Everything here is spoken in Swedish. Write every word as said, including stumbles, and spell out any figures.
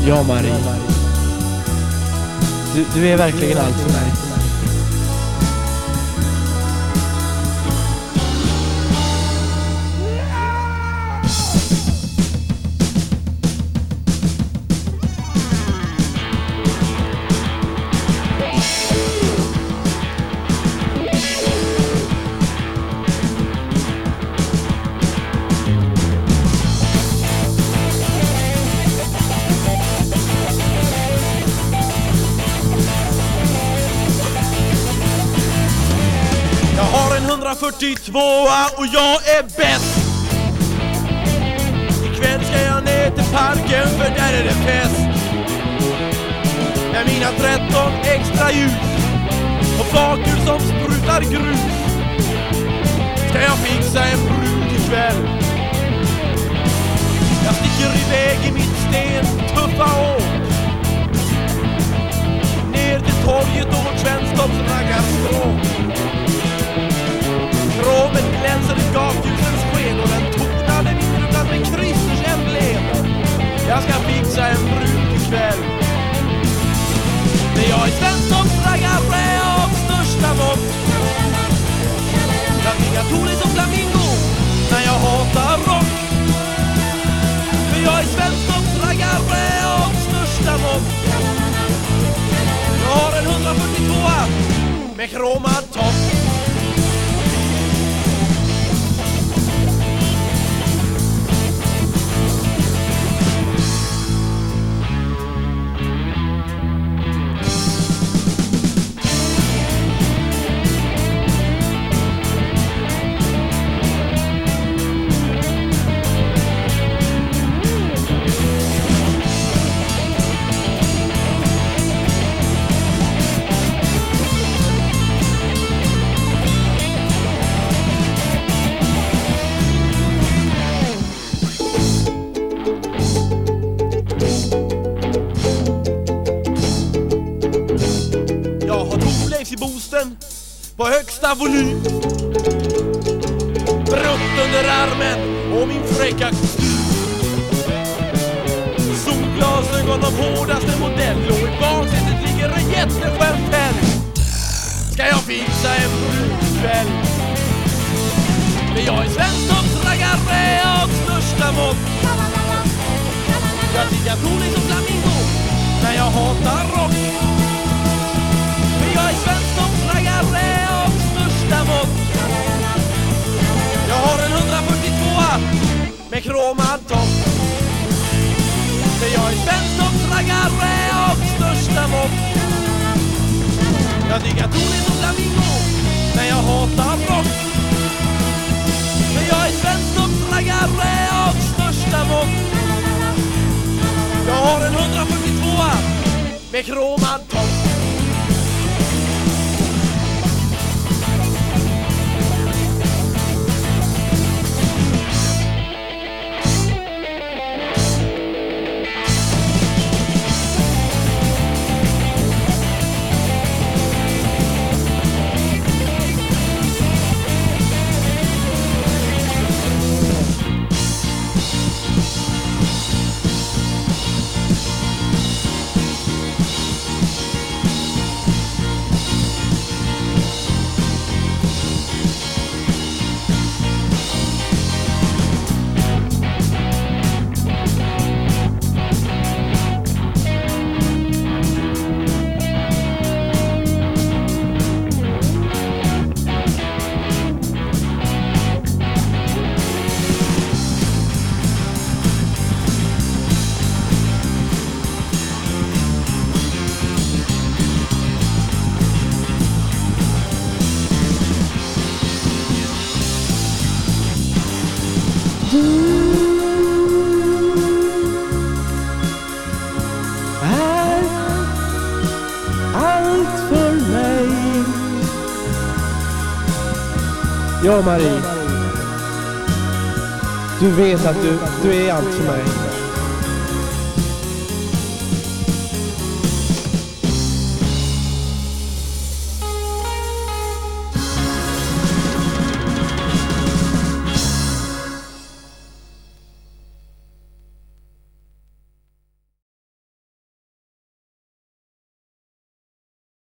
Ja, Marie. Du, du är verkligen allt för mig. hundrafyrtiotvå och jag är bäst. Ikväll ska jag ner till parken för där är det fest. Med mina tretton extra ljus och flakor som sprutar grus ska jag fixa en brud ikväll. Jag sticker iväg i mitt sten tuffa åk ner till torget och vårt Svensktops raggarstråk. Kromen glänser i gatljusens sken och den tonade vinrutan med Kristers emblem. Jag ska fixa en brud ikväll. Men jag är Svensktops raggare av största mått. Jag diggar Tony som flamingo när jag hatar rock. Men jag är Svensktops raggare av största mått. Jag har en hundrafyrtiotvå med kromad topp. I boosten på högsta volym, brutt under armen och min fräcka kostym, solglasögon av hårdaste modell och i baksätet ligger en jätteskärm fälg. Ska jag fixa en brudkväll? För jag är Svensktops raggare av största mått. Jag diggar Tony som flamingo när jag hatar rock. Jag är Svensktops raggare av största mått. Jag har en hundrafyrtiotvå med kromad topp. För jag är Svensktops raggare av största mått. Jag diggar Tony som flamingo när jag hatar rock. För jag är Svensktops raggare av största mått. Jag har en hundrafyrtiotvå med kromad topp. Du är allt för mig. Ja, Marie. Du vet att du, du är allt för mig.